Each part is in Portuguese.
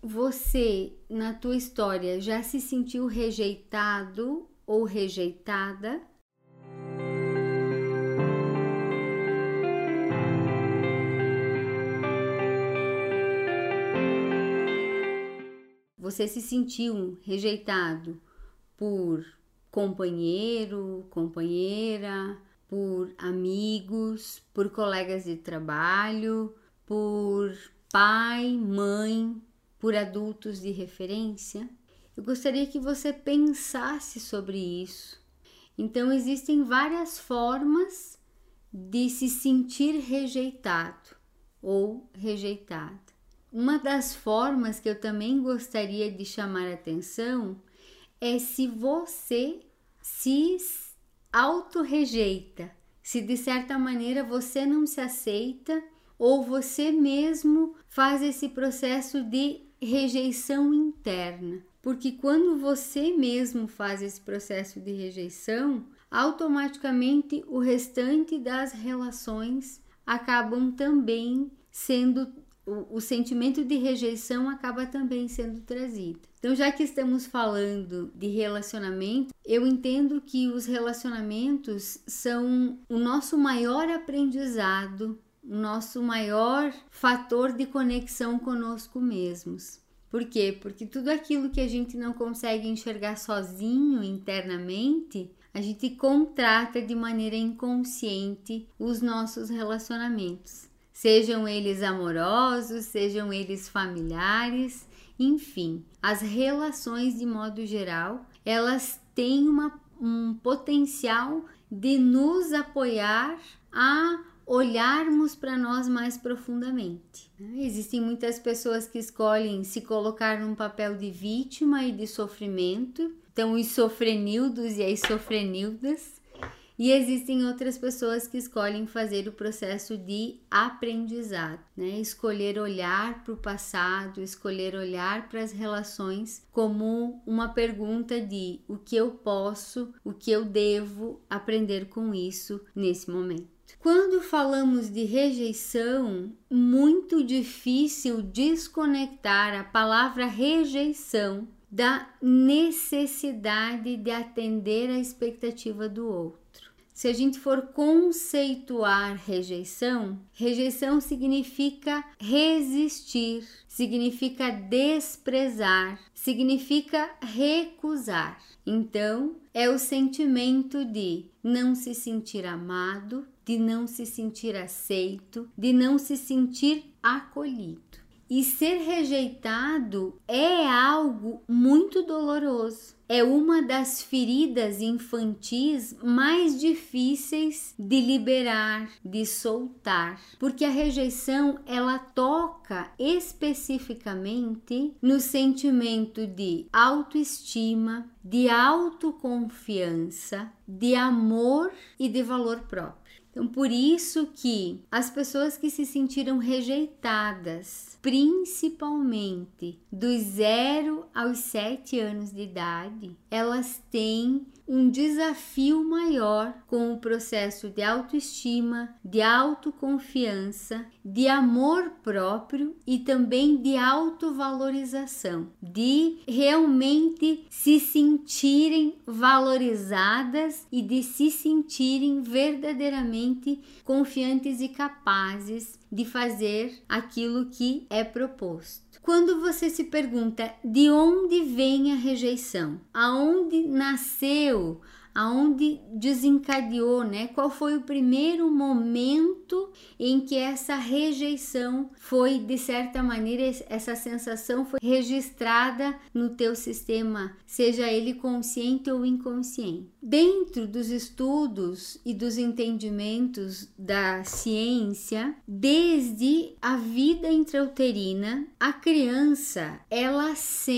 você, na tua história, já se sentiu rejeitado ou rejeitada? Você se sentiu rejeitado por companheiro, companheira, por amigos, por colegas de trabalho, por pai, mãe, por adultos de referência? Eu gostaria que você pensasse sobre isso. Então, existem várias formas de se sentir rejeitado ou rejeitada. Uma das formas que eu também gostaria de chamar a atenção é se você se autorrejeita, se de certa maneira você não se aceita ou você mesmo faz esse processo de rejeição interna. Porque quando você mesmo faz esse processo de rejeição, automaticamente o restante das relações acabam também sendo, o sentimento de rejeição acaba também sendo trazido. Então, já que estamos falando de relacionamento, eu entendo que os relacionamentos são o nosso maior aprendizado, o nosso maior fator de conexão conosco mesmos. Por quê? Porque tudo aquilo que a gente não consegue enxergar sozinho internamente, a gente contrata de maneira inconsciente os nossos relacionamentos. Sejam eles amorosos, sejam eles familiares, enfim, as relações de modo geral, elas têm um potencial de nos apoiar a olharmos para nós mais profundamente. Existem muitas pessoas que escolhem se colocar num papel de vítima e de sofrimento, então os sofrenildos e as sofrenildas, e existem outras pessoas que escolhem fazer o processo de aprendizado, escolher olhar para o passado, escolher olhar para as relações como uma pergunta de o que eu posso, o que eu devo aprender com isso nesse momento. Quando falamos de rejeição, muito difícil desconectar a palavra rejeição da necessidade de atender à expectativa do outro. Se a gente for conceituar rejeição, rejeição significa resistir, significa desprezar, significa recusar. Então, é o sentimento de não se sentir amado, de não se sentir aceito, de não se sentir acolhido. E ser rejeitado é algo muito doloroso. É uma das feridas infantis mais difíceis de liberar, de soltar, porque a rejeição ela toca especificamente no sentimento de autoestima, de autoconfiança, de amor e de valor próprio. Então, por isso que as pessoas que se sentiram rejeitadas, principalmente dos 0 aos 7 anos de idade, elas têm um desafio maior com o processo de autoestima, de autoconfiança, de amor próprio e também de autovalorização, de realmente se sentirem valorizadas e de se sentirem verdadeiramente confiantes e capazes de fazer aquilo que é proposto. Quando você se pergunta de onde vem a rejeição, aonde nasceu, aonde desencadeou, qual foi o primeiro momento em que essa rejeição foi, de certa maneira, essa sensação foi registrada no teu sistema, seja ele consciente ou inconsciente. Dentro dos estudos e dos entendimentos da ciência, desde a vida intrauterina, a criança, ela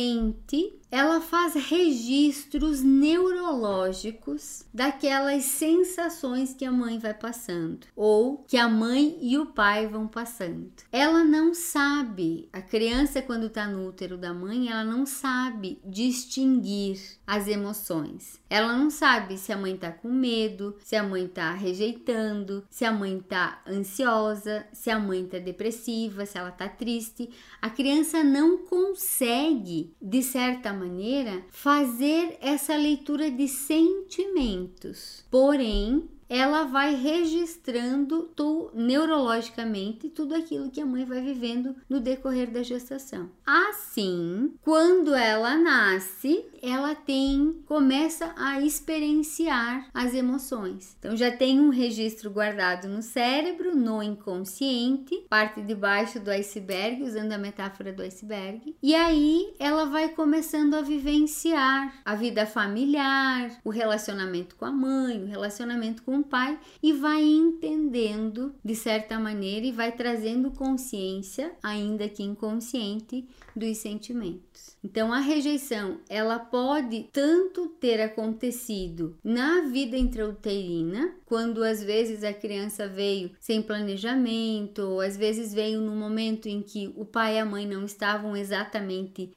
faz registros neurológicos daquelas sensações que a mãe vai passando ou que a mãe e o pai vão passando. Ela não sabe, a criança quando está no útero da mãe, ela não sabe distinguir as emoções. Ela não sabe sabe se a mãe tá com medo, se a mãe tá rejeitando, se a mãe tá ansiosa, se a mãe tá depressiva, se ela tá triste. A criança não consegue, de certa maneira, fazer essa leitura de sentimentos. Porém, ela vai registrando neurologicamente tudo aquilo que a mãe vai vivendo no decorrer da gestação. Assim, quando ela nasce, ela começa a experienciar as emoções. Então já tem um registro guardado no cérebro, no inconsciente, parte de baixo do iceberg, usando a metáfora do iceberg. E aí ela vai começando a vivenciar a vida familiar, o relacionamento com a mãe, o relacionamento com o pai, e vai entendendo de certa maneira e vai trazendo consciência, ainda que inconsciente, dos sentimentos. Então a rejeição, ela pode tanto ter acontecido na vida intrauterina, quando às vezes a criança veio sem planejamento, ou às vezes veio no momento em que o pai e a mãe não estavam exatamente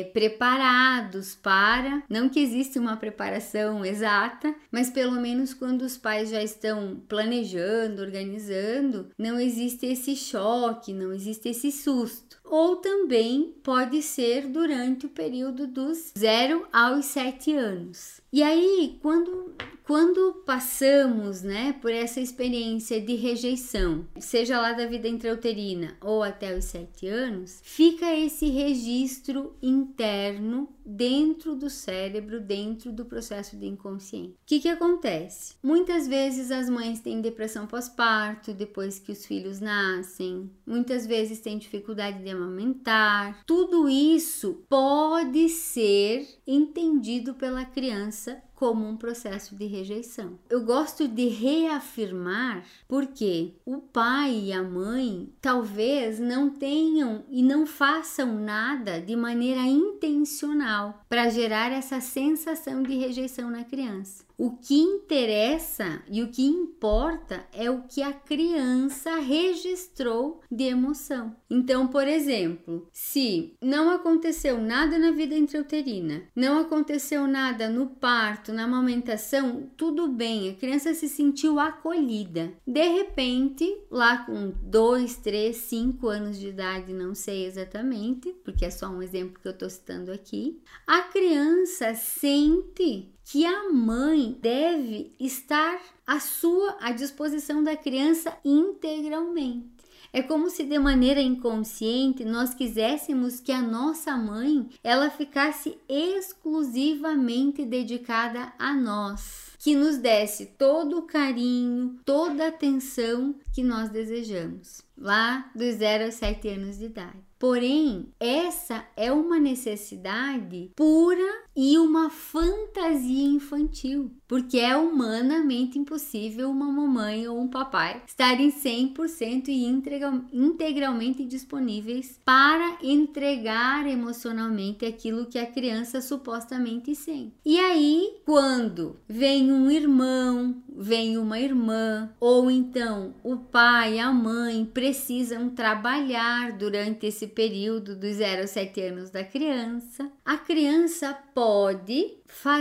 preparados para, não que existe uma preparação exata, mas pelo menos quando os pais já estão planejando, organizando, não existe esse choque, não existe esse susto. Ou também pode ser durante o período dos 0 aos 7 anos. E aí, quando passamos, por essa experiência de rejeição, seja lá da vida intrauterina ou até os 7 anos, fica esse registro interno dentro do cérebro, dentro do processo de inconsciente. O que acontece? Muitas vezes as mães têm depressão pós-parto depois que os filhos nascem, muitas vezes têm dificuldade de amamentar. Tudo isso pode ser entendido pela criança como um processo de rejeição. Eu gosto de reafirmar porque o pai e a mãe talvez não tenham e não façam nada de maneira intencional para gerar essa sensação de rejeição na criança. O que interessa e o que importa é o que a criança registrou de emoção. Então, por exemplo, se não aconteceu nada na vida intrauterina, não aconteceu nada no parto, na amamentação, tudo bem, a criança se sentiu acolhida. De repente, lá com 2, 3, 5 anos de idade, não sei exatamente, porque é só um exemplo que eu estou citando aqui, a criança sente que a mãe deve estar à disposição da criança integralmente. É como se de maneira inconsciente nós quiséssemos que a nossa mãe ela ficasse exclusivamente dedicada a nós, que nos desse todo o carinho, toda a atenção que nós desejamos, lá dos 0 aos 7 anos de idade. Porém, essa é uma necessidade pura e uma fantasia infantil, porque é humanamente impossível uma mamãe ou um papai estarem 100% e integralmente disponíveis para entregar emocionalmente aquilo que a criança supostamente sente. E aí, quando vem um irmão, vem uma irmã, ou então o pai e a mãe precisam trabalhar durante esse período dos 0 aos 7 anos da criança, a criança pode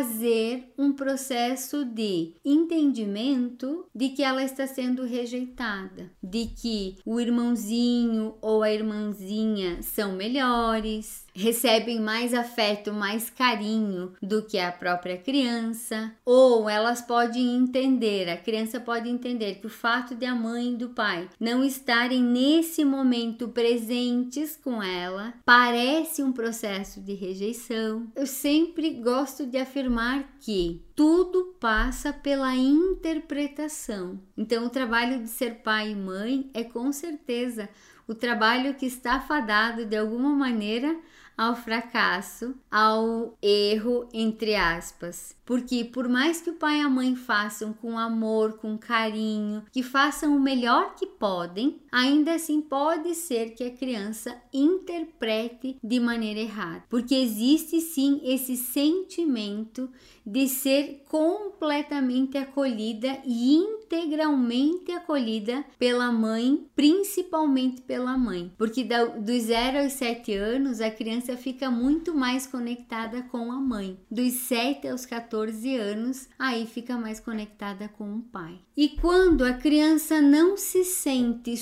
fazer um processo de entendimento de que ela está sendo rejeitada, de que o irmãozinho ou a irmãzinha são melhores, recebem mais afeto, mais carinho do que a própria criança, ou elas podem entender, a criança pode entender que o fato de a mãe e do pai não estarem nesse momento presentes com ela parece um processo de rejeição. Eu sempre gosto de afirmar que tudo passa pela interpretação. Então, o trabalho de ser pai e mãe é com certeza o trabalho que está fadado de alguma maneira ao fracasso, ao erro, entre aspas. Porque por mais que o pai e a mãe façam com amor, com carinho, que façam o melhor que podem, ainda assim pode ser que a criança interprete de maneira errada. Porque existe sim esse sentimento de ser completamente acolhida e integralmente acolhida pela mãe, principalmente pela mãe. Porque dos 0 aos 7 anos, a criança criança fica muito mais conectada com a mãe. Dos 7 aos 14 anos, aí fica mais conectada com o pai. E quando a criança não se sente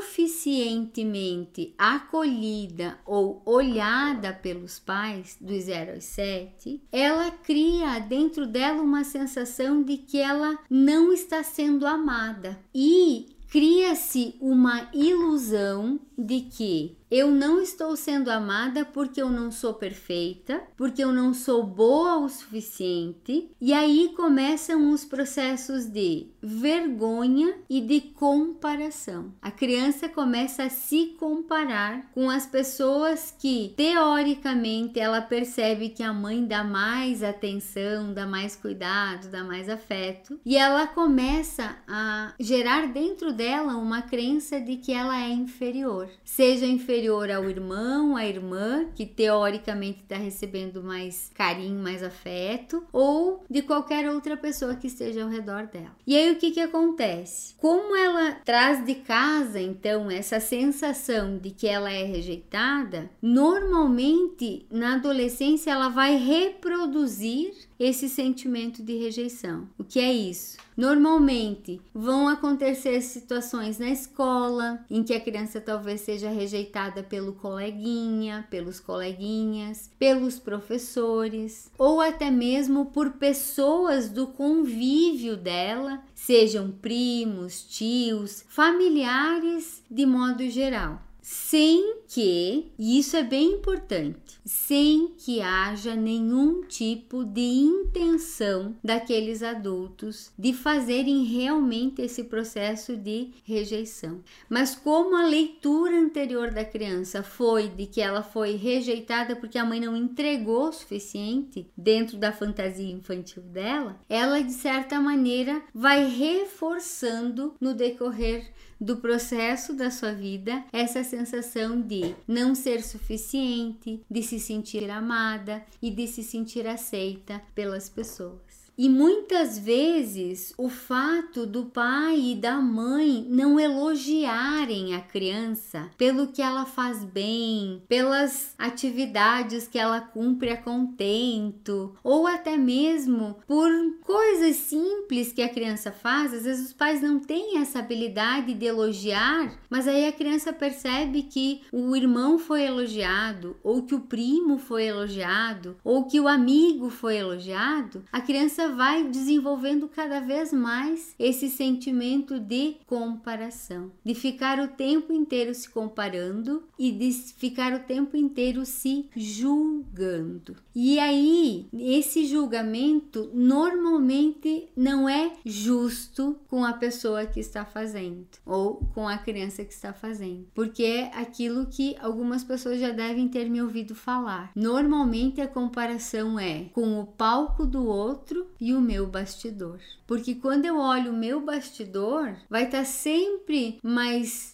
suficientemente acolhida ou olhada pelos pais, dos 0 aos 7, ela cria dentro dela uma sensação de que ela não está sendo amada. E cria-se uma ilusão de que eu não estou sendo amada porque eu não sou perfeita, porque eu não sou boa o suficiente, e aí começam os processos de vergonha e de comparação. A criança começa a se comparar com as pessoas que, teoricamente, ela percebe que a mãe dá mais atenção, dá mais cuidado, dá mais afeto, e ela começa a gerar dentro dela uma crença de que ela é inferior, seja inferior ao irmão, à irmã, que teoricamente está recebendo mais carinho, mais afeto, ou de qualquer outra pessoa que esteja ao redor dela. E aí o que acontece? Como ela traz de casa, então, essa sensação de que ela é rejeitada, normalmente na adolescência ela vai reproduzir esse sentimento de rejeição. O que é isso? Normalmente vão acontecer situações na escola em que a criança talvez seja rejeitada pelo coleguinha, pelos coleguinhas, pelos professores, ou até mesmo por pessoas do convívio dela, sejam primos, tios, familiares de modo geral. Sem que, e isso é bem importante, sem que haja nenhum tipo de intenção daqueles adultos de fazerem realmente esse processo de rejeição. Mas como a leitura anterior da criança foi de que ela foi rejeitada porque a mãe não entregou o suficiente dentro da fantasia infantil dela, ela de certa maneira vai reforçando no decorrer do processo da sua vida essa sensação de não ser suficiente, de se sentir amada e de se sentir aceita pelas pessoas. E muitas vezes o fato do pai e da mãe não elogiarem a criança pelo que ela faz bem, pelas atividades que ela cumpre a contento, ou até mesmo por coisas simples que a criança faz. Às vezes os pais não têm essa habilidade de elogiar, mas aí a criança percebe que o irmão foi elogiado, ou que o primo foi elogiado, ou que o amigo foi elogiado. A criança vai desenvolvendo cada vez mais esse sentimento de comparação, de ficar o tempo inteiro se comparando e de ficar o tempo inteiro se julgando. E aí, esse julgamento normalmente não é justo com a pessoa que está fazendo ou com a criança que está fazendo, porque é aquilo que algumas pessoas já devem ter me ouvido falar. Normalmente a comparação é com o palco do outro e o meu bastidor. Porque quando eu olho o meu bastidor, vai estar sempre mais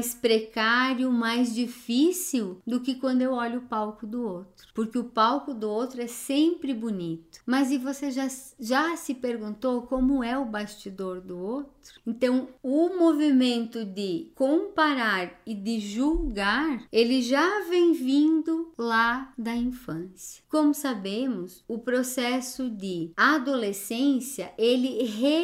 precário, mais difícil do que quando eu olho o palco do outro. Porque o palco do outro é sempre bonito. Mas e você já se perguntou como é o bastidor do outro? Então, o movimento de comparar e de julgar, ele já vem vindo lá da infância. Como sabemos, o processo de adolescência, ele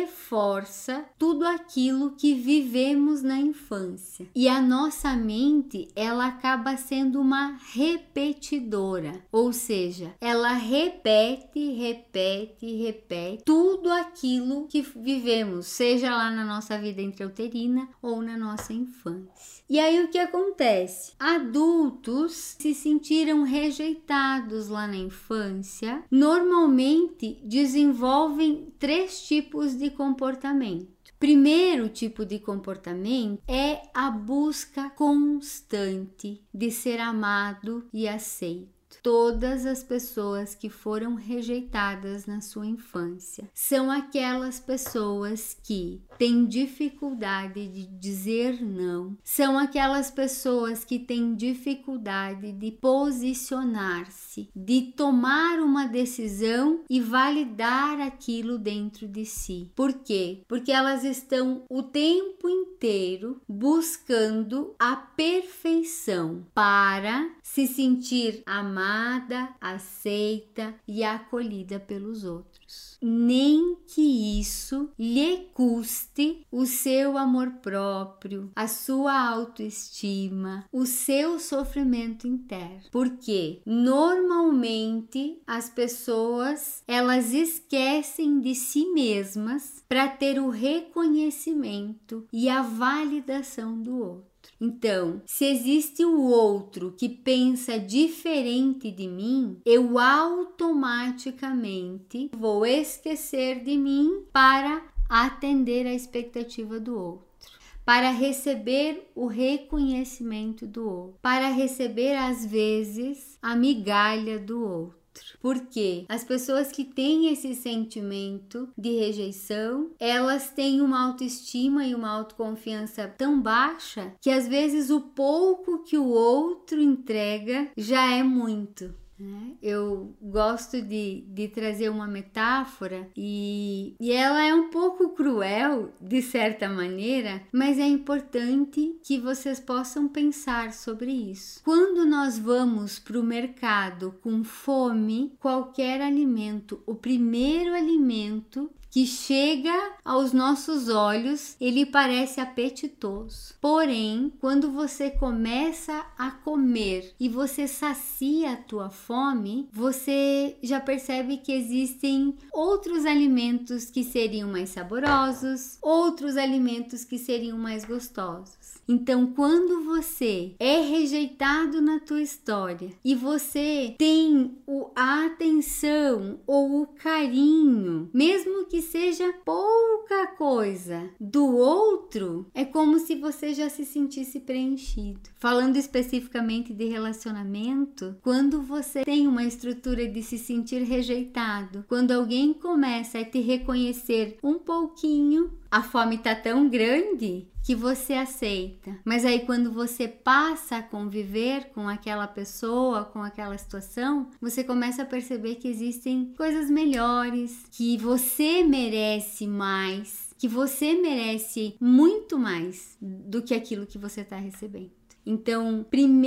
reforça tudo aquilo que vivemos na infância. E a nossa mente, ela acaba sendo uma repetidora, ou seja, ela repete tudo aquilo que vivemos, seja lá na nossa vida intrauterina ou na nossa infância. E aí o que acontece? Adultos se sentiram rejeitados lá na infância, normalmente desenvolvem 3 tipos de comportamento. Primeiro tipo de comportamento é a busca constante de ser amado e aceito. Todas as pessoas que foram rejeitadas na sua infância são aquelas pessoas que têm dificuldade de dizer não, são aquelas pessoas que têm dificuldade de posicionar-se, de tomar uma decisão e validar aquilo dentro de si. Por quê? Porque elas estão o tempo inteiro buscando a perfeição para se sentir amada, aceita e acolhida pelos outros. Nem que isso lhe custe o seu amor próprio, a sua autoestima, o seu sofrimento interno. Porque normalmente as pessoas, elas esquecem de si mesmas para ter o reconhecimento e a validação do outro. Então, se existe o outro que pensa diferente de mim, eu automaticamente vou esquecer de mim para atender a expectativa do outro, para receber o reconhecimento do outro, para receber às vezes a migalha do outro. Porque as pessoas que têm esse sentimento de rejeição, elas têm uma autoestima e uma autoconfiança tão baixa que às vezes o pouco que o outro entrega já é muito. Eu gosto de trazer uma metáfora e ela é um pouco cruel de certa maneira, mas é importante que vocês possam pensar sobre isso. Quando nós vamos para o mercado com fome, qualquer alimento, o primeiro alimento que chega aos nossos olhos, ele parece apetitoso. Porém, quando você começa a comer e você sacia a tua fome, você já percebe que existem outros alimentos que seriam mais saborosos, outros alimentos que seriam mais gostosos. Então, quando você é rejeitado na tua história e você tem a atenção ou o carinho, mesmo que seja pouca coisa, do outro, é como se você já se sentisse preenchido. Falando especificamente de relacionamento, quando você tem uma estrutura de se sentir rejeitado, quando alguém começa a te reconhecer um pouquinho, a fome tá tão grande que você aceita. Mas aí quando você passa a conviver com aquela pessoa, com aquela situação, você começa a perceber que existem coisas melhores, que você merece mais, que você merece muito mais do que aquilo que você está recebendo. Então,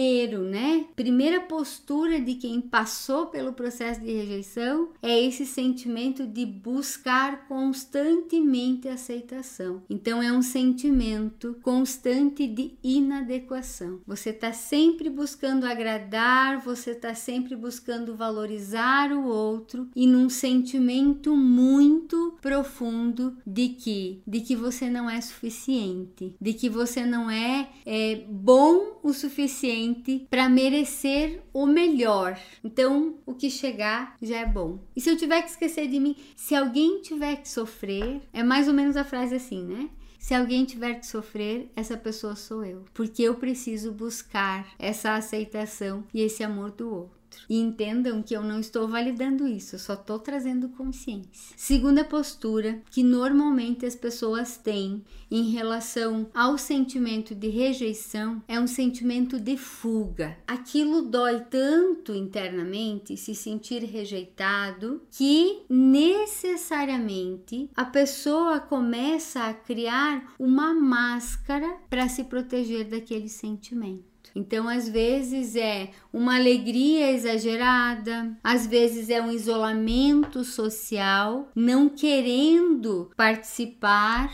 primeira postura de quem passou pelo processo de rejeição é esse sentimento de buscar constantemente aceitação. Então, é um sentimento constante de inadequação. Você está sempre buscando agradar, você está sempre buscando valorizar o outro e num sentimento muito profundo de que você não é suficiente, de que você não é bom o suficiente para merecer o melhor. Então, o que chegar já é bom. E se eu tiver que esquecer de mim, se alguém tiver que sofrer, é mais ou menos a frase assim, né? Se alguém tiver que sofrer, essa pessoa sou eu. Porque eu preciso buscar essa aceitação e esse amor do outro. E entendam que eu não estou validando isso, eu só estou trazendo consciência. Segunda postura que normalmente as pessoas têm em relação ao sentimento de rejeição é um sentimento de fuga. Aquilo dói tanto internamente, se sentir rejeitado, que necessariamente a pessoa começa a criar uma máscara para se proteger daquele sentimento. Então, às vezes é uma alegria exagerada, às vezes é um isolamento social, não querendo participar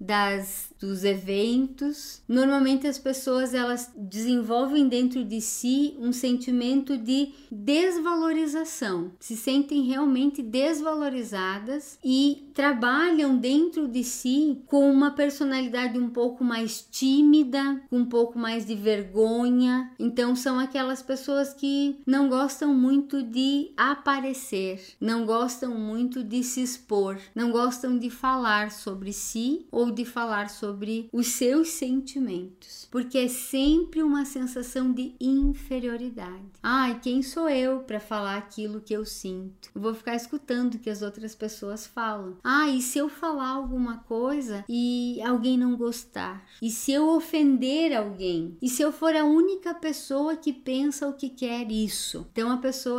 dos eventos. Normalmente as pessoas elas desenvolvem dentro de si um sentimento de desvalorização, se sentem realmente desvalorizadas e trabalham dentro de si com uma personalidade um pouco mais tímida, com um pouco mais de vergonha. Então são aquelas pessoas que não gostam muito de aparecer, não gostam muito de se expor, não gostam de falar sobre si ou ou de falar sobre os seus sentimentos, porque é sempre uma sensação de inferioridade. Ai, quem sou eu para falar aquilo que eu sinto? Eu vou ficar escutando o que as outras pessoas falam. Ah, e se eu falar alguma coisa e alguém não gostar? E se eu ofender alguém? E se eu for a única pessoa que pensa o que quer isso? Então a pessoa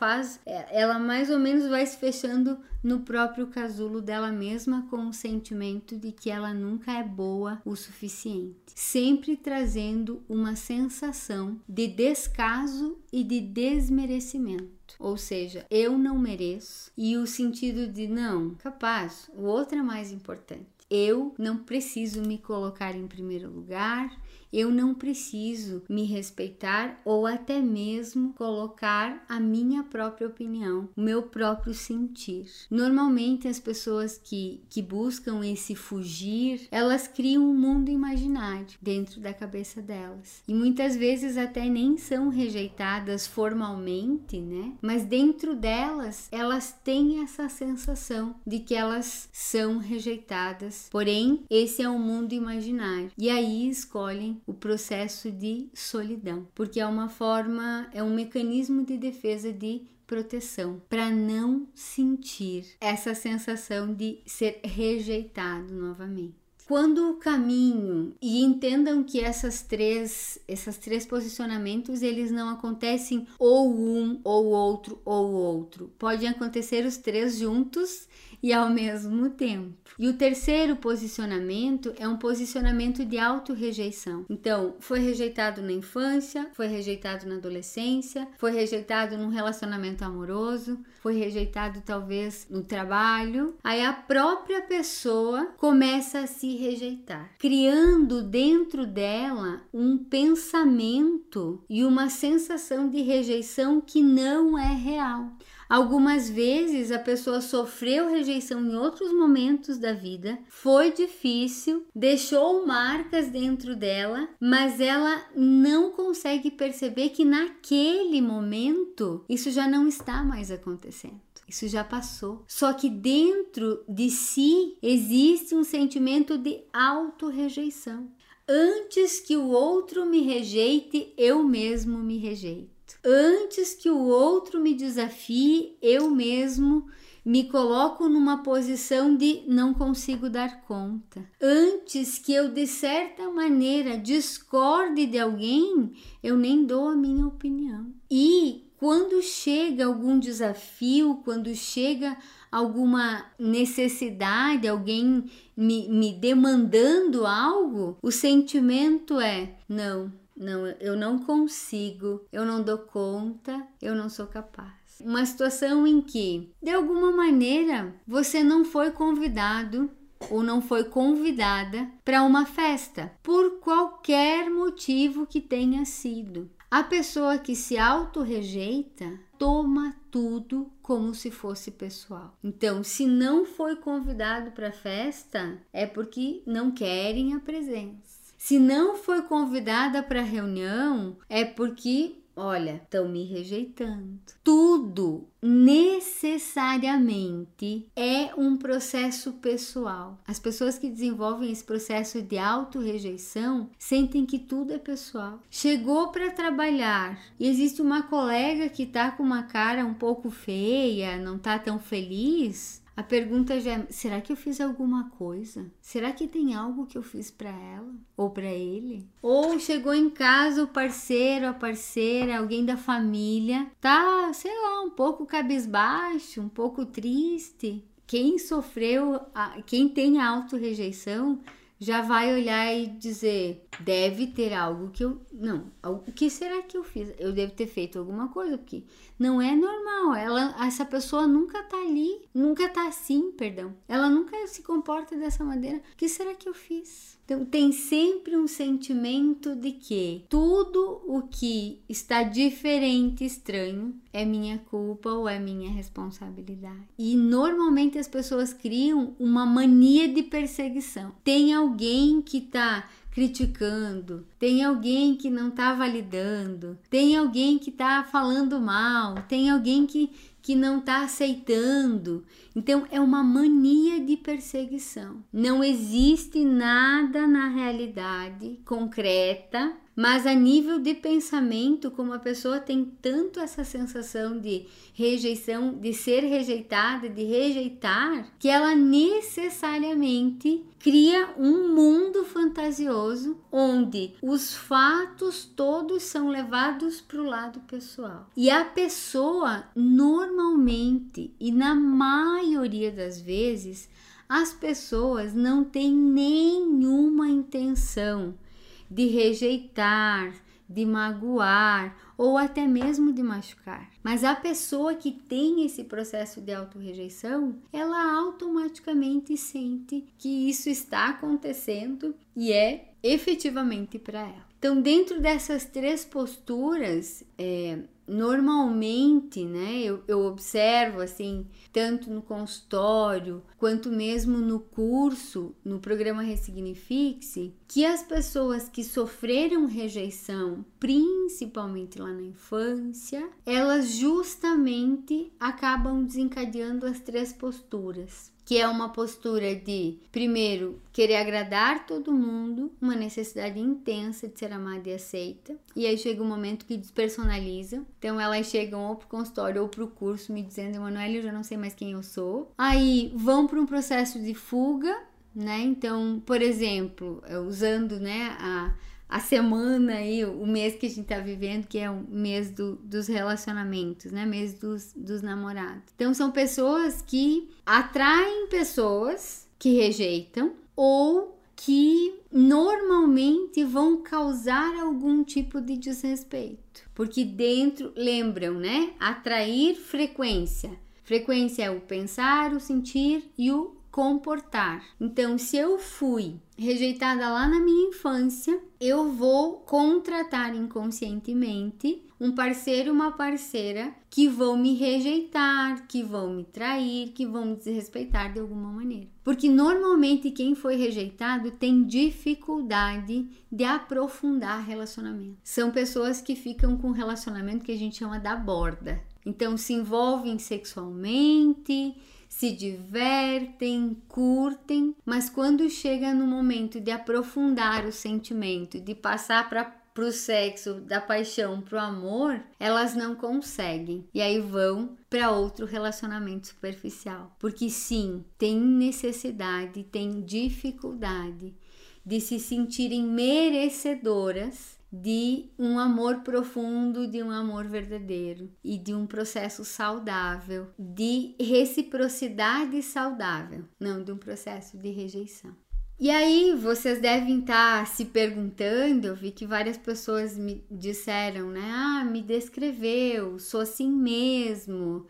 ela mais ou menos vai se fechando no próprio casulo dela mesma, com o sentimento de que ela nunca é boa o suficiente, sempre trazendo uma sensação de descaso e de desmerecimento. Ou seja, eu não mereço, e o sentido de não, capaz, o outro é mais importante. Eu não preciso me colocar em primeiro lugar, eu não preciso me respeitar ou até mesmo colocar a minha própria opinião, o meu próprio sentir. Normalmente as pessoas que buscam esse fugir, elas criam um mundo imaginário dentro da cabeça delas. E muitas vezes até nem são rejeitadas formalmente, né? Mas dentro delas, elas têm essa sensação de que elas são rejeitadas. Porém, esse é um mundo imaginário. E aí escolhem o processo de solidão, porque é um mecanismo de defesa de proteção, para não sentir essa sensação de ser rejeitado novamente. Quando o caminho, e entendam que esses três posicionamentos, eles não acontecem ou um, ou outro, ou outro. Podem acontecer os três juntos e ao mesmo tempo. E o terceiro posicionamento é um posicionamento de autorrejeição. Então, foi rejeitado na infância, foi rejeitado na adolescência, foi rejeitado num relacionamento amoroso, foi rejeitado talvez no trabalho. Aí a própria pessoa começa a se rejeitar, criando dentro dela um pensamento e uma sensação de rejeição que não é real. Algumas vezes a pessoa sofreu rejeição em outros momentos da vida, foi difícil, deixou marcas dentro dela, mas ela não consegue perceber que naquele momento isso já não está mais acontecendo. Isso já passou. Só que dentro de si existe um sentimento de autorrejeição. Antes que o outro me rejeite, eu mesmo me rejeito. Antes que o outro me desafie, eu mesmo me coloco numa posição de não consigo dar conta. Antes que eu, de certa maneira, discorde de alguém, eu nem dou a minha opinião. E quando chega algum desafio, quando chega alguma necessidade, alguém me demandando algo, o sentimento é: não, eu não consigo, eu não dou conta, eu não sou capaz. Uma situação em que, de alguma maneira, você não foi convidado ou não foi convidada para uma festa, por qualquer motivo que tenha sido. A pessoa que se autorrejeita toma tudo como se fosse pessoal. Então, se não foi convidado para a festa, é porque não querem a presença. Se não foi convidada para a reunião, é porque, olha, estão me rejeitando. Tudo necessariamente é um processo pessoal. As pessoas que desenvolvem esse processo de autorrejeição sentem que tudo é pessoal. Chegou para trabalhar e existe uma colega que está com uma cara um pouco feia, não está tão feliz. A pergunta já é: será que eu fiz alguma coisa? Será que tem algo que eu fiz para ela? Ou para ele? Ou chegou em casa o parceiro, a parceira, alguém da família, tá, sei lá, um pouco cabisbaixo, um pouco triste. Quem sofreu, quem tem autorrejeição, já vai olhar e dizer: deve ter algo que eu... Não, o que será que eu fiz? Eu devo ter feito alguma coisa, porque não é normal. Essa pessoa nunca tá ali, nunca tá assim, perdão. Ela nunca se comporta dessa maneira. O que será que eu fiz? Então, tem sempre um sentimento de que tudo o que está diferente, estranho, é minha culpa ou é minha responsabilidade. E normalmente as pessoas criam uma mania de perseguição. Tem alguém que está criticando, tem alguém que não está validando, tem alguém que está falando mal, tem alguém que não está aceitando. Então é uma mania de perseguição. Não existe nada na realidade concreta, mas a nível de pensamento, como a pessoa tem tanto essa sensação de rejeição, de ser rejeitada, de rejeitar, que ela necessariamente cria um mundo fantasioso onde os fatos todos são levados para o lado pessoal. E a pessoa, normalmente e na maioria das vezes, as pessoas não têm nenhuma intenção de rejeitar, de magoar ou até mesmo de machucar. Mas a pessoa que tem esse processo de autorrejeição, ela automaticamente sente que isso está acontecendo e é efetivamente para ela. Então, dentro dessas 3 posturas, normalmente, né, eu observo assim, tanto no consultório quanto mesmo no curso, no programa Ressignifique-se, que as pessoas que sofreram rejeição, principalmente lá na infância, elas justamente acabam desencadeando as 3 posturas. Que é uma postura de, primeiro, querer agradar todo mundo, uma necessidade intensa de ser amada e aceita. E aí chega um momento que despersonaliza. Então elas chegam ou pro consultório ou pro curso me dizendo: Emanuele, eu já não sei mais quem eu sou. Aí vão para um processo de fuga, né? Então, por exemplo, usando, né, a semana aí, o mês que a gente tá vivendo, que é o mês dos relacionamentos, né? Mês dos namorados. Então, são pessoas que atraem pessoas que rejeitam ou que normalmente vão causar algum tipo de desrespeito. Porque dentro, lembram, né? Atrair frequência. Frequência é o pensar, o sentir e o comportar. Então, se eu fui rejeitada lá na minha infância, eu vou contratar inconscientemente um parceiro, uma parceira que vão me rejeitar, que vão me trair, que vão me desrespeitar de alguma maneira. Porque normalmente quem foi rejeitado tem dificuldade de aprofundar relacionamento. São pessoas que ficam com relacionamento que a gente chama da borda. Então, se envolvem sexualmente, se divertem, curtem, mas quando chega no momento de aprofundar o sentimento, de passar para o sexo, da paixão para o amor, elas não conseguem. E aí vão para outro relacionamento superficial. Porque sim, tem necessidade, tem dificuldade de se sentirem merecedoras de um amor profundo, de um amor verdadeiro e de um processo saudável, de reciprocidade saudável, não de um processo de rejeição. E aí vocês devem estar se perguntando, eu vi que várias pessoas me disseram, né? Me descreveu, sou assim mesmo,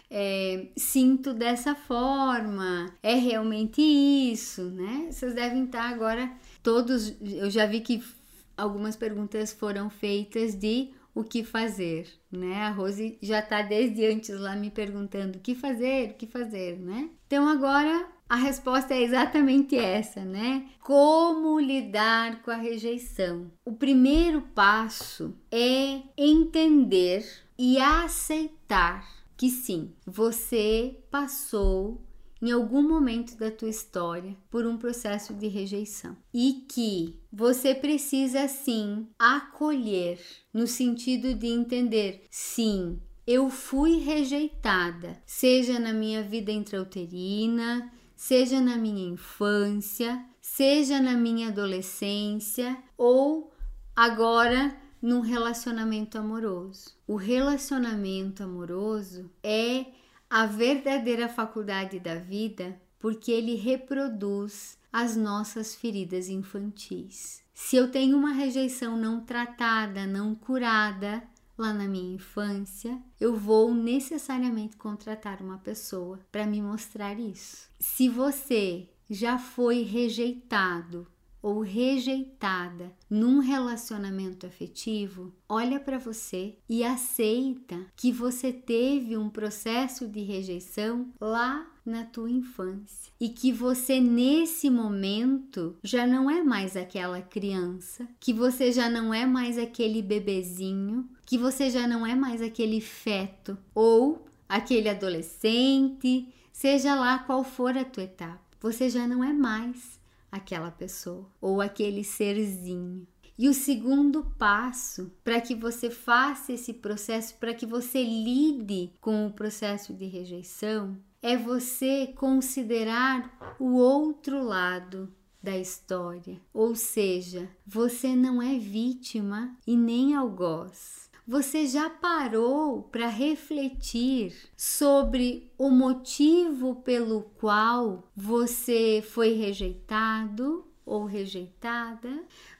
sinto dessa forma, é realmente isso, né? Vocês devem estar agora todos, eu já vi que algumas perguntas foram feitas de o que fazer, né? A Rose já está desde antes lá me perguntando o que fazer, né? Então agora a resposta é exatamente essa, né? Como lidar com a rejeição? O primeiro passo é entender e aceitar que sim, você passou em algum momento da tua história por um processo de rejeição e que você precisa sim acolher, no sentido de entender, sim, eu fui rejeitada, seja na minha vida intrauterina, seja na minha infância, seja na minha adolescência ou agora num relacionamento amoroso. O relacionamento amoroso é a verdadeira faculdade da vida, porque ele reproduz as nossas feridas infantis. Se eu tenho uma rejeição não tratada, não curada lá na minha infância, eu vou necessariamente contratar uma pessoa para me mostrar isso. Se você já foi rejeitado ou rejeitada num relacionamento afetivo, olha para você e aceita que você teve um processo de rejeição lá na tua infância e que você nesse momento já não é mais aquela criança, que você já não é mais aquele bebezinho, que você já não é mais aquele feto ou aquele adolescente, seja lá qual for a tua etapa. Você já não é mais aquela pessoa ou aquele serzinho. E o segundo passo para que você faça esse processo, para que você lide com o processo de rejeição, é você considerar o outro lado da história. Ou seja, você não é vítima e nem algoz. Você já parou para refletir sobre o motivo pelo qual você foi rejeitado ou rejeitada?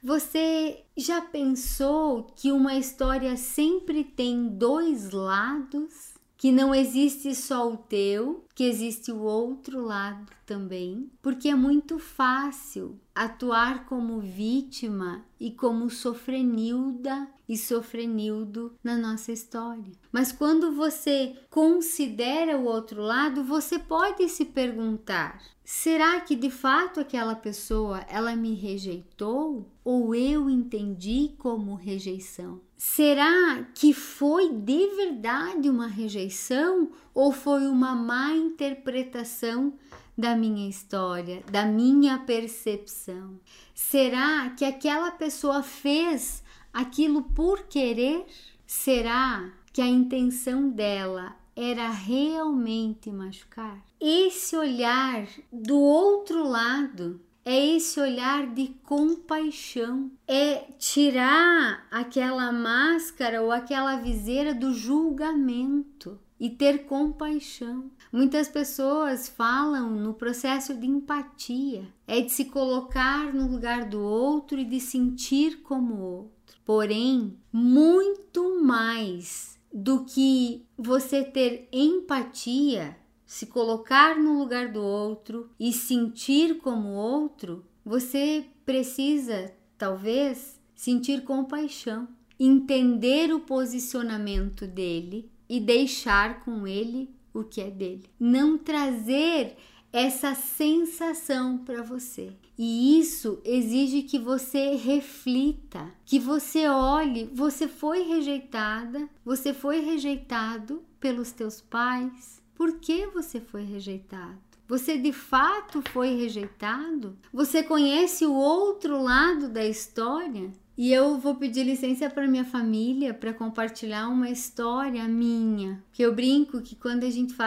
Você já pensou que uma história sempre tem dois lados? Que não existe só o teu, que existe o outro lado também? Porque é muito fácil atuar como vítima e como sofrenilda e sofrenildo na nossa história. Mas quando você considera o outro lado, você pode se perguntar: será que de fato aquela pessoa ela me rejeitou ou eu entendi como rejeição? Será que foi de verdade uma rejeição ou foi uma má interpretação da minha história, da minha percepção? Será que aquela pessoa fez aquilo por querer? Será que a intenção dela era realmente machucar? Esse olhar do outro lado é esse olhar de compaixão, é tirar aquela máscara ou aquela viseira do julgamento e ter compaixão. Muitas pessoas falam no processo de empatia, é de se colocar no lugar do outro e de sentir como o outro. Porém, muito mais do que você ter empatia, se colocar no lugar do outro e sentir como o outro, você precisa, talvez, sentir compaixão, entender o posicionamento dele e deixar com ele o que é dele. Não trazer essa sensação para você. E isso exige que você reflita, que você olhe, você foi rejeitada, você foi rejeitado pelos teus pais. Por que você foi rejeitado? Você de fato foi rejeitado? Você conhece o outro lado da história? E eu vou pedir licença para minha família para compartilhar uma história minha. Que eu brinco que quando a gente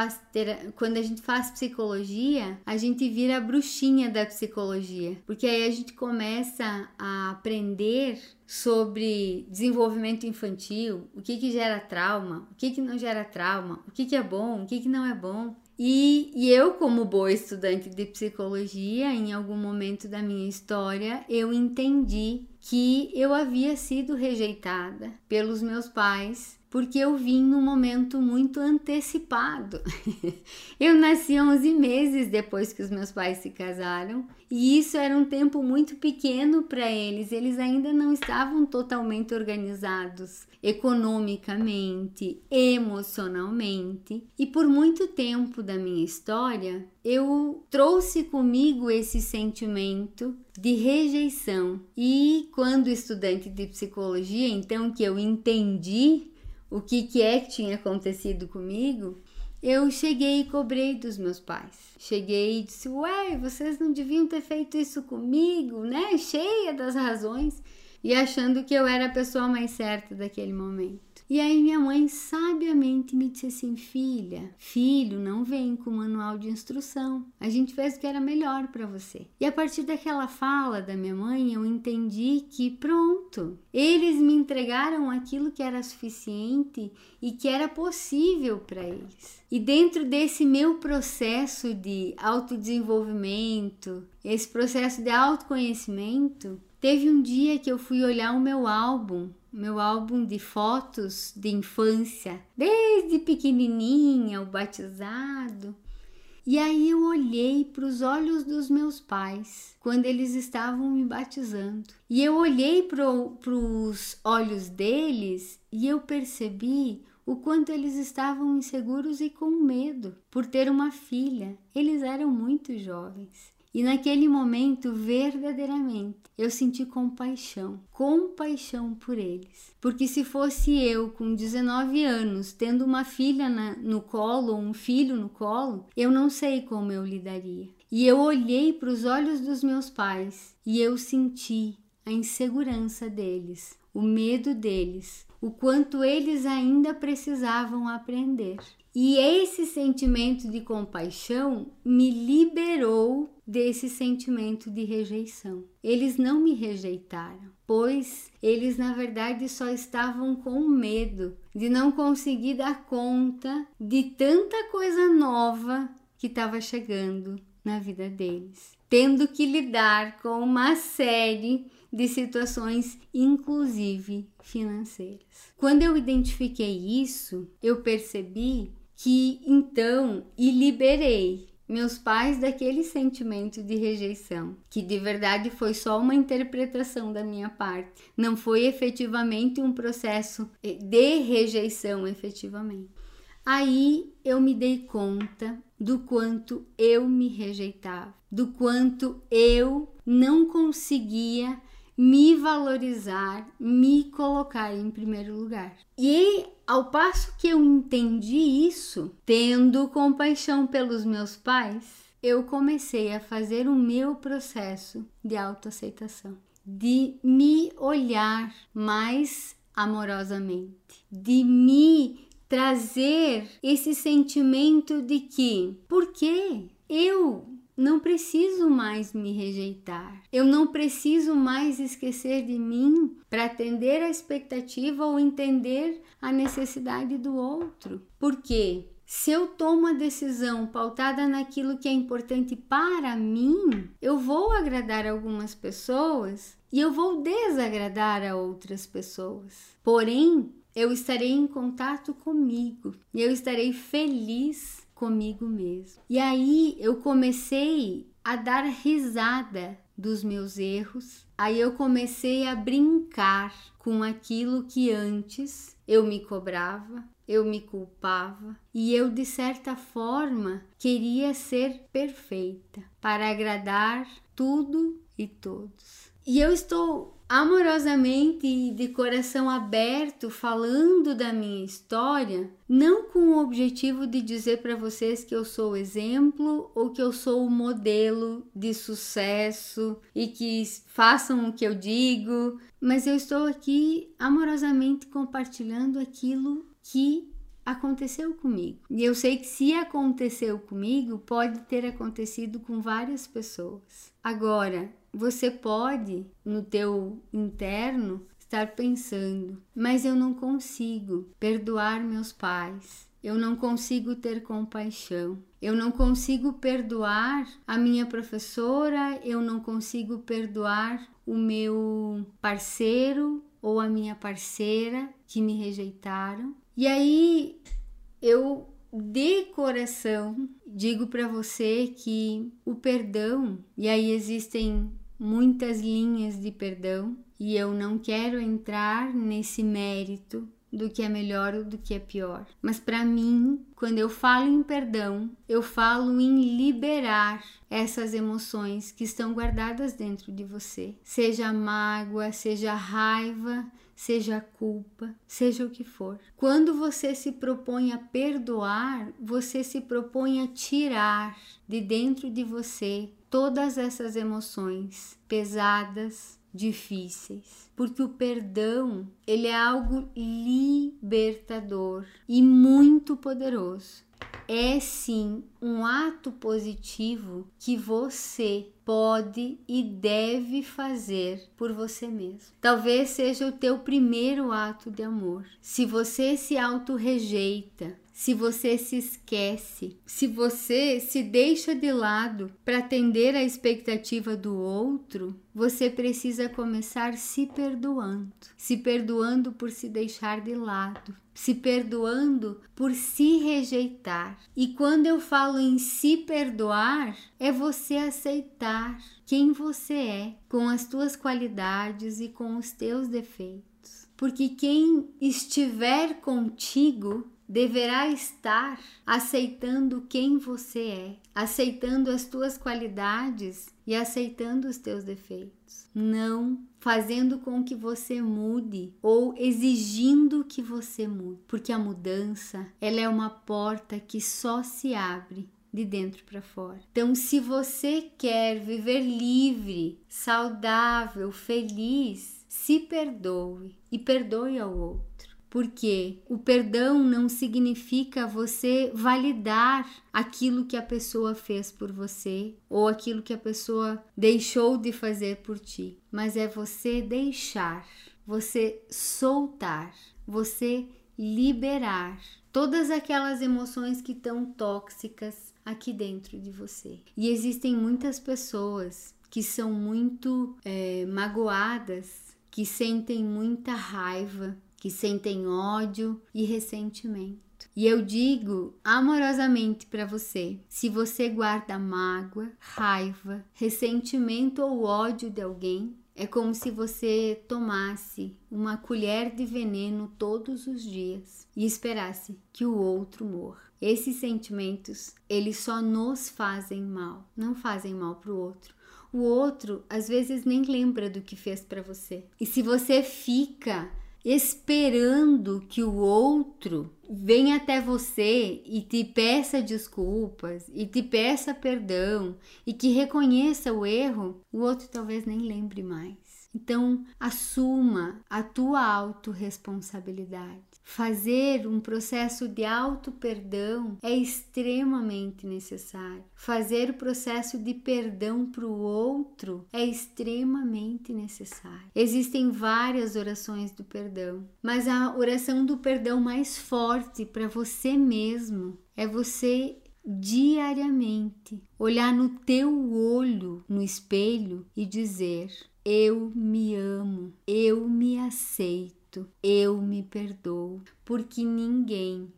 faz psicologia, a gente vira a bruxinha da psicologia. Porque aí a gente começa a aprender sobre desenvolvimento infantil, o que gera trauma, o que não gera trauma, o que é bom, o que não é bom. E eu, como boa estudante de psicologia, em algum momento da minha história, eu entendi que eu havia sido rejeitada pelos meus pais, porque eu vim num momento muito antecipado. Eu nasci 11 meses depois que os meus pais se casaram, e isso era um tempo muito pequeno para eles. Eles ainda não estavam totalmente organizados economicamente, emocionalmente, e por muito tempo da minha história eu trouxe comigo esse sentimento de rejeição. E quando estudante de psicologia, então, que eu entendi o que tinha acontecido comigo, eu cheguei e cobrei dos meus pais. Cheguei e disse: ué, vocês não deviam ter feito isso comigo, né? Cheia das razões e achando que eu era a pessoa mais certa daquele momento. E aí minha mãe sabiamente me disse assim: filho, não vem com manual de instrução. A gente fez o que era melhor para você. E a partir daquela fala da minha mãe, eu entendi que pronto, eles me entregaram aquilo que era suficiente e que era possível para eles. E dentro desse meu processo de autodesenvolvimento, esse processo de autoconhecimento, teve um dia que eu fui olhar o meu álbum de fotos de infância, desde pequenininha, o batizado. E aí eu olhei para os olhos dos meus pais, quando eles estavam me batizando. E eu olhei para os olhos deles e eu percebi o quanto eles estavam inseguros e com medo por ter uma filha. Eles eram muito jovens. E naquele momento, verdadeiramente, eu senti compaixão por eles. Porque se fosse eu, com 19 anos, tendo uma filha no colo, ou um filho no colo, eu não sei como eu lidaria. E eu olhei para os olhos dos meus pais e eu senti a insegurança deles, o medo deles, o quanto eles ainda precisavam aprender. E esse sentimento de compaixão me liberou desse sentimento de rejeição. Eles não me rejeitaram, pois eles na verdade só estavam com medo de não conseguir dar conta de tanta coisa nova que estava chegando na vida deles, tendo que lidar com uma série de situações, inclusive financeiras. Quando eu identifiquei isso, eu percebi que então liberei meus pais daquele sentimento de rejeição, que de verdade foi só uma interpretação da minha parte, não foi efetivamente um processo de rejeição efetivamente. Aí eu me dei conta do quanto eu me rejeitava, do quanto eu não conseguia me valorizar, me colocar em primeiro lugar. E ao passo que eu entendi isso, tendo compaixão pelos meus pais, eu comecei a fazer o meu processo de autoaceitação, de me olhar mais amorosamente, de me trazer esse sentimento de que, por quê? Eu não preciso mais me rejeitar. Eu não preciso mais esquecer de mim para atender a expectativa ou entender a necessidade do outro. Por quê? Se eu tomo a decisão pautada naquilo que é importante para mim, eu vou agradar algumas pessoas e eu vou desagradar a outras pessoas. Porém, eu estarei em contato comigo e eu estarei feliz comigo mesmo. E aí eu comecei a dar risada dos meus erros. Aí eu comecei a brincar com aquilo que antes eu me cobrava, eu me culpava e eu de certa forma queria ser perfeita para agradar tudo e todos. E eu estou amorosamente e de coração aberto falando da minha história, não com o objetivo de dizer para vocês que eu sou o exemplo ou que eu sou o modelo de sucesso e que façam o que eu digo, mas eu estou aqui amorosamente compartilhando aquilo que aconteceu comigo. E eu sei que se aconteceu comigo, pode ter acontecido com várias pessoas. Agora, você pode, no teu interno, estar pensando, mas eu não consigo perdoar meus pais, eu não consigo ter compaixão, eu não consigo perdoar a minha professora, eu não consigo perdoar o meu parceiro ou a minha parceira que me rejeitaram. E aí eu de coração digo para você que o perdão, e aí existem muitas linhas de perdão, e eu não quero entrar nesse mérito do que é melhor ou do que é pior. Mas para mim, quando eu falo em perdão, eu falo em liberar essas emoções que estão guardadas dentro de você. Seja mágoa, seja raiva, seja culpa, seja o que for. Quando você se propõe a perdoar, você se propõe a tirar de dentro de você todas essas emoções pesadas, difíceis, porque o perdão, ele é algo libertador e muito poderoso. É sim um ato positivo que você pode e deve fazer por você mesmo. Talvez seja o teu primeiro ato de amor. Se você se auto-rejeita, se você se esquece, se você se deixa de lado para atender a expectativa do outro, você precisa começar se perdoando por se deixar de lado, se perdoando por se rejeitar. E quando eu falo em se perdoar, é você aceitar quem você é, com as tuas qualidades e com os teus defeitos. porque quem estiver contigo deverá estar aceitando quem você é, aceitando as tuas qualidades e aceitando os teus defeitos, não fazendo com que você mude ou exigindo que você mude, porque a mudança, ela é uma porta que só se abre de dentro para fora. Então, se você quer viver livre, saudável, feliz, se perdoe e perdoe ao outro. Porque o perdão não significa você validar aquilo que a pessoa fez por você ou aquilo que a pessoa deixou de fazer por ti, mas é você deixar, você soltar, você liberar todas aquelas emoções que estão tóxicas aqui dentro de você. E existem muitas pessoas que são muito magoadas, que sentem muita raiva, que sentem ódio e ressentimento. E eu digo amorosamente para você, se você guarda mágoa, raiva, ressentimento ou ódio de alguém, é como se você tomasse uma colher de veneno todos os dias e esperasse que o outro morra. Esses sentimentos, eles só nos fazem mal, não fazem mal para o outro. O outro, às vezes, nem lembra do que fez para você. E se você fica esperando que o outro venha até você e te peça desculpas e te peça perdão e que reconheça o erro, o outro talvez nem lembre mais. Então, assuma a tua autorresponsabilidade. Fazer um processo de auto-perdão é extremamente necessário. Fazer o processo de perdão para o outro é extremamente necessário. Existem várias orações do perdão, mas a oração do perdão mais forte para você mesmo é você diariamente olhar no teu olho, no espelho e dizer: eu me amo, eu me aceito. Eu me perdoo, porque ninguém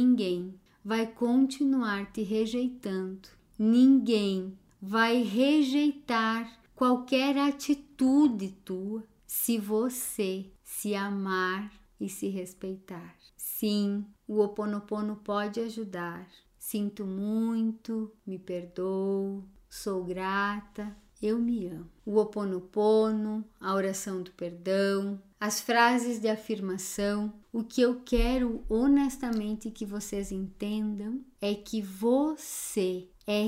vai continuar te rejeitando, ninguém vai rejeitar qualquer atitude tua se você se amar e se respeitar. Sim, o Ho Oponopono pode ajudar. Sinto muito, me perdoo, sou grata. Eu me amo. O Ho Oponopono, a oração do perdão, as frases de afirmação. O que eu quero honestamente que vocês entendam é que você é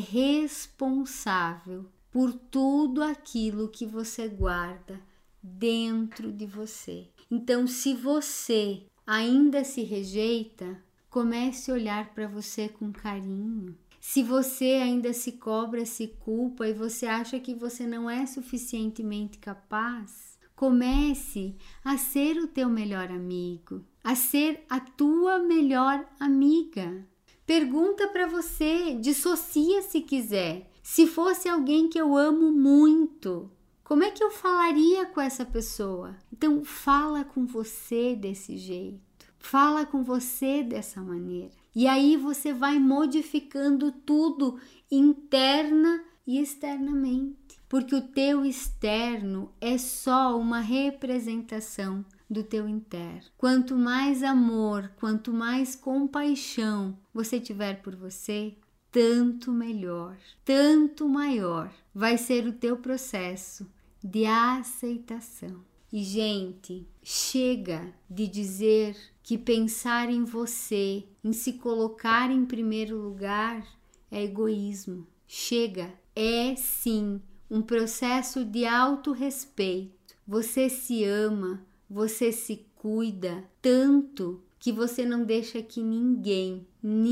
responsável por tudo aquilo que você guarda dentro de você. Então, se você ainda se rejeita, comece a olhar para você com carinho. Se você ainda se cobra, se culpa e você acha que você não é suficientemente capaz, comece a ser o teu melhor amigo, a ser a tua melhor amiga. Pergunta para você, dissocia se quiser. Se fosse alguém que eu amo muito, como é que eu falaria com essa pessoa? Então, fala com você desse jeito. Fala com você dessa maneira. E aí você vai modificando tudo interna e externamente. Porque o teu externo é só uma representação do teu interno. Quanto mais amor, quanto mais compaixão você tiver por você, tanto melhor, tanto maior vai ser o teu processo de aceitação. E, gente, chega de dizer que pensar em você, em se colocar em primeiro lugar, é egoísmo. Chega, é sim um processo de autorrespeito. Você se ama, você se cuida tanto que você não deixa que ninguém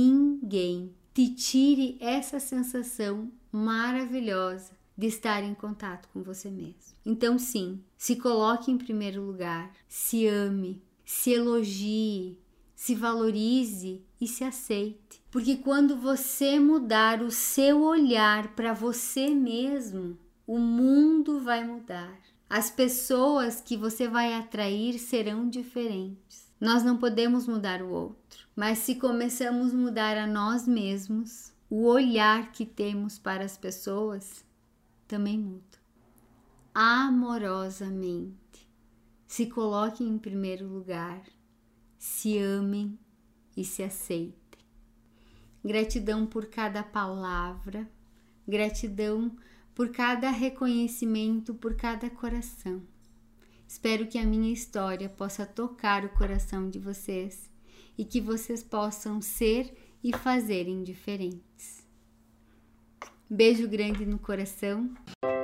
te tire essa sensação maravilhosa de estar em contato com você mesmo. Então, sim, se coloque em primeiro lugar, se ame, se elogie, se valorize e se aceite. Porque quando você mudar o seu olhar para você mesmo, o mundo vai mudar. As pessoas que você vai atrair serão diferentes. Nós não podemos mudar o outro, mas se começamos a mudar a nós mesmos, o olhar que temos para as pessoas também muda. Amorosamente, se coloquem em primeiro lugar, se amem e se aceitem. Gratidão por cada palavra, gratidão por cada reconhecimento, por cada coração. Espero que a minha história possa tocar o coração de vocês e que vocês possam ser e fazerem diferentes. Beijo grande no coração.